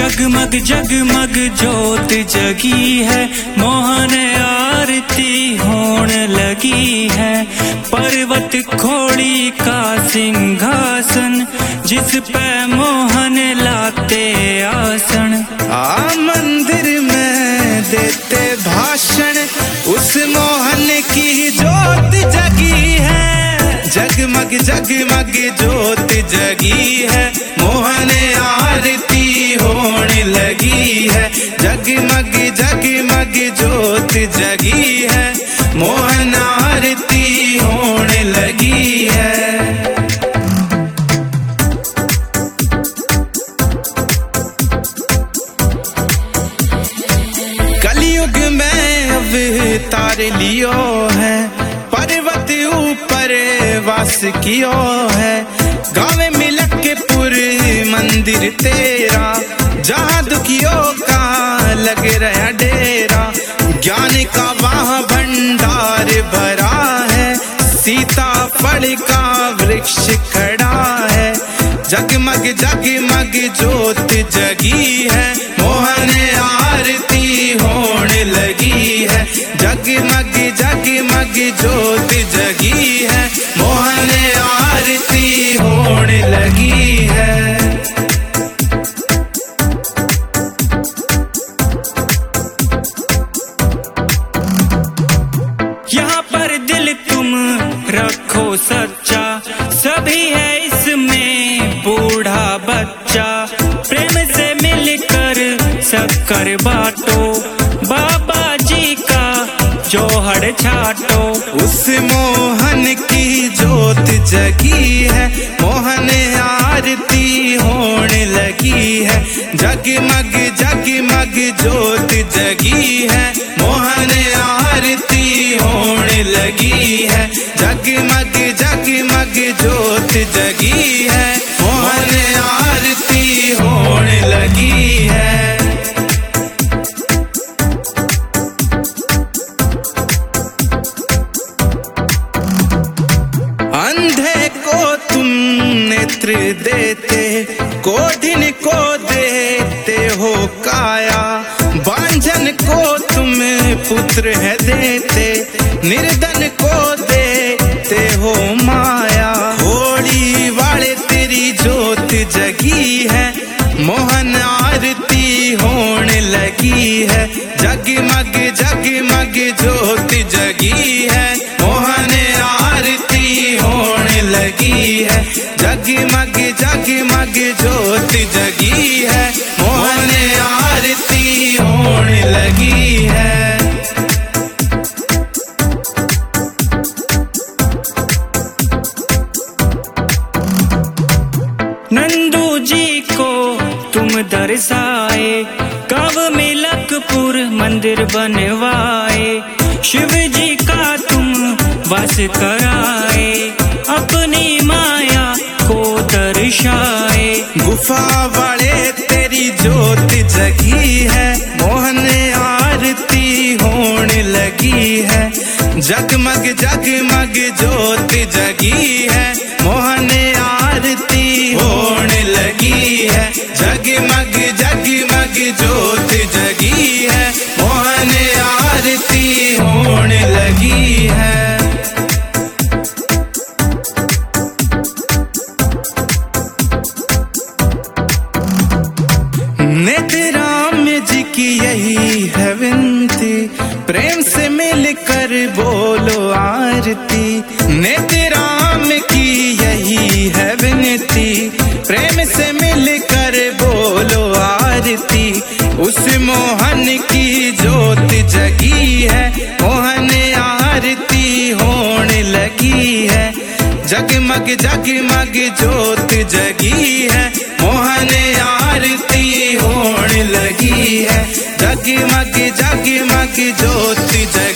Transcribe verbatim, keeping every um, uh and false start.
जगमग जगमग ज्योत जगी है, मोहन आरती होने लगी है। पर्वत खोड़ी का सिंहासन, जिस पे मोहन लाते आसन। आ मंदिर में देते भाषण, उस मोहन की ज्योत जगी है। जगमग जगमग ज्योत जगी है, मोहन आरती होने लगी है। जगमग जगमग ज्योत जगी है, मोहन आरती होने लगी है। कलयुग में अवतार लियो है, पर्वत ऊपर वास कियो है। गाँव मिलकपुर मंदिर तेरा, जहाँ दुखियों का लग रहा डेरा। ज्ञान का वहाँ भंडार भरा है, सीताफल का वृक्ष खड़ा है। जगमग जगमग ज्योत जगी है, मोहन आरती होने लगी है। जगमग जगमग ज्योत जगी है, मोहन आरती होने लगी है। यहाँ पर दिल तुम रखो सच्चा, सभी है इसमें बूढ़ा बच्चा। प्रेम से मिलकर शक्कर बांटो, बाबा जी का जोहर छाटो। उस मोहन की ज्योत जगी है, मोहन आरती होने लगी है। जगमग जगमग ज्योत जगी है, मोहन आरती होने लगी है। जगमग जगमग ज्योत जगी है, मोहन आरती होने लगी है। अंधे को तुम नेत्र देते, कोढ़िन को देते हो काया। बांझन को तुम पुत्र है देते, निर्धन को देते हो माया। होली वाले तेरी ज्योत जगी है, मोहन आरती होने लगी है। जगमग जगमग ज्योत जगी है, मोहन आरती होने लगी है। जगमग जगमग ज्योत जगी है, मोहन आरती होने लगी है। नंदू जी को तुम दर्शाए, कब मिलकपुर मंदिर बनवाए। शिव जी का तुम वास कराए, अपनी माया को दर्शाए। गुफा वाले तेरी ज्योत जगी है, मोहन आरती होने लगी है। जगमग जगमग ज्योत जगी है, मोहन आरती होने लगी है। जगमग जगमग ज्योत जगी है, मोहन आरती होने लगी है। नेत्र राम जी की यही है विनती, प्रेम से मिलकर बोलो आरती। नेत्र राम की यही है विनती, प्रेम से मिलकर बोलो आरती। उस मोहन की ज्योत जगी है, मोहन आरती होने लगी है। जगमग जगमग ज्योत जगी है, मोहन आरती होने लगी है। जगमग जगमग ज्योत जगी